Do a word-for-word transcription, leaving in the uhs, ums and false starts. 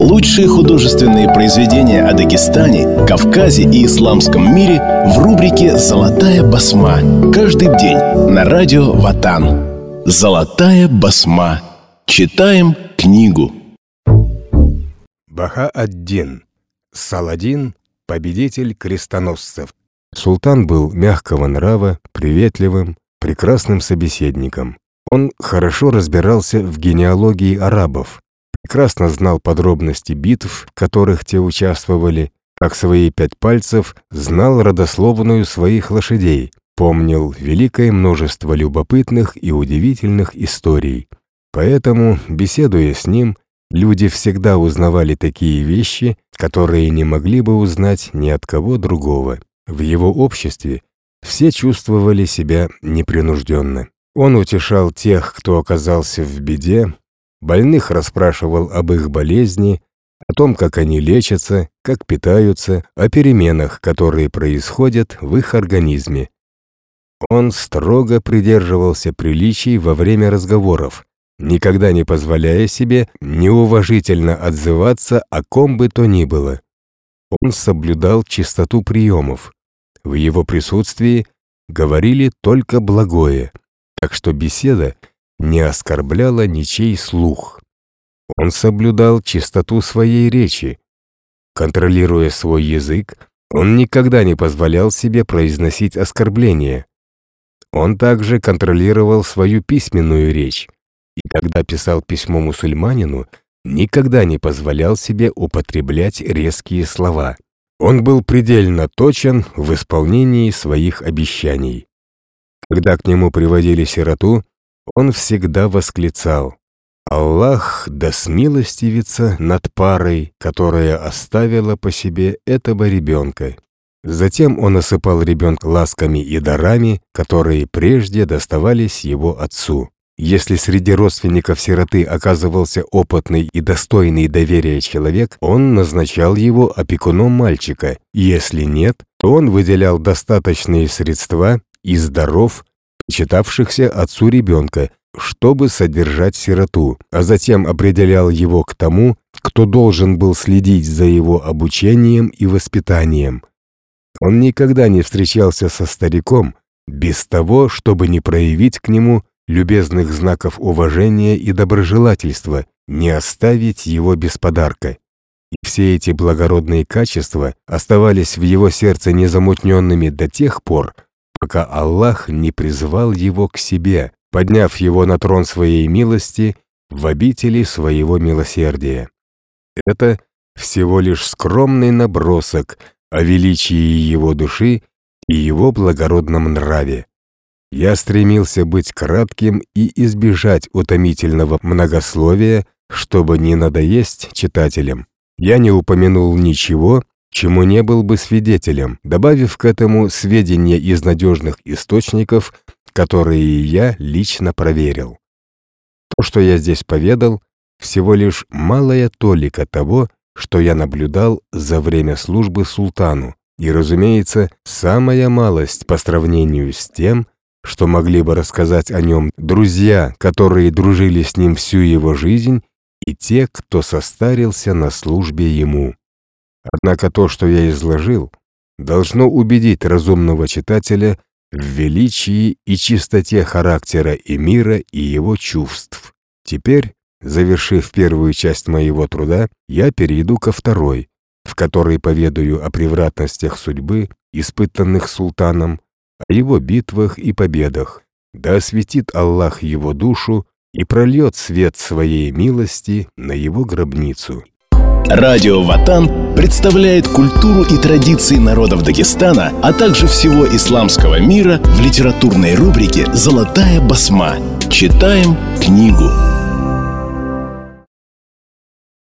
Лучшие художественные произведения о Дагестане, Кавказе и исламском мире в рубрике «Золотая басма». Каждый день на радио Ватан. «Золотая басма». Читаем книгу. Баха-ад-Дин. Саладин, победитель крестоносцев. Султан был мягкого нрава, приветливым, прекрасным собеседником. Он хорошо разбирался в генеалогии арабов, прекрасно знал подробности битв, в которых те участвовали, как свои пять пальцев, знал родословную своих лошадей, помнил великое множество любопытных и удивительных историй. Поэтому, беседуя с ним, люди всегда узнавали такие вещи, которые не могли бы узнать ни от кого другого. В его обществе все чувствовали себя непринужденно. Он утешал тех, кто оказался в беде, больных расспрашивал об их болезни, о том, как они лечатся, как питаются, о переменах, которые происходят в их организме. Он строго придерживался приличий во время разговоров, никогда не позволяя себе неуважительно отзываться о ком бы то ни было. Он соблюдал чистоту приемов. В его присутствии говорили только благое, так что беседа не оскорбляла ничей слух. Он соблюдал чистоту своей речи. Контролируя свой язык, он никогда не позволял себе произносить оскорбления. Он также контролировал свою письменную речь, и когда писал письмо мусульманину, никогда не позволял себе употреблять резкие слова. Он был предельно точен в исполнении своих обещаний. Когда к нему приводили сироту, он всегда восклицал: «Аллах да смилостивится над парой, которая оставила по себе этого ребенка». Затем он осыпал ребенка ласками и дарами, которые прежде доставались его отцу. Если среди родственников сироты оказывался опытный и достойный доверия человек, он назначал его опекуном мальчика. Если нет, то он выделял достаточные средства из даров, причитавшихся отцу ребенка, чтобы содержать сироту, а затем определял его к тому, кто должен был следить за его обучением и воспитанием. Он никогда не встречался со стариком без того, чтобы не проявить к нему любезных знаков уважения и доброжелательства, не оставить его без подарка. И все эти благородные качества оставались в его сердце незамутненными до тех пор, пока Аллах не призвал его к себе, подняв его на трон своей милости в обители своего милосердия. Это всего лишь скромный набросок о величии его души и его благородном нраве. Я стремился быть кратким и избежать утомительного многословия, чтобы не надоесть читателям. Я не упомянул ничего, чему не был бы свидетелем, добавив к этому сведения из надежных источников, которые я лично проверил. То, что я здесь поведал, всего лишь малая толика того, что я наблюдал за время службы султану, и, разумеется, самая малость по сравнению с тем, что могли бы рассказать о нем друзья, которые дружили с ним всю его жизнь, и те, кто состарился на службе ему. Однако то, что я изложил, должно убедить разумного читателя в величии и чистоте характера эмира и его чувств. Теперь, завершив первую часть моего труда, я перейду ко второй, в которой поведаю о превратностях судьбы, испытанных султаном, о его битвах и победах. Да осветит Аллах его душу и прольет свет своей милости на его гробницу. Радио Ватан представляет культуру и традиции народов Дагестана, а также всего исламского мира в литературной рубрике «Золотая басма». Читаем книгу.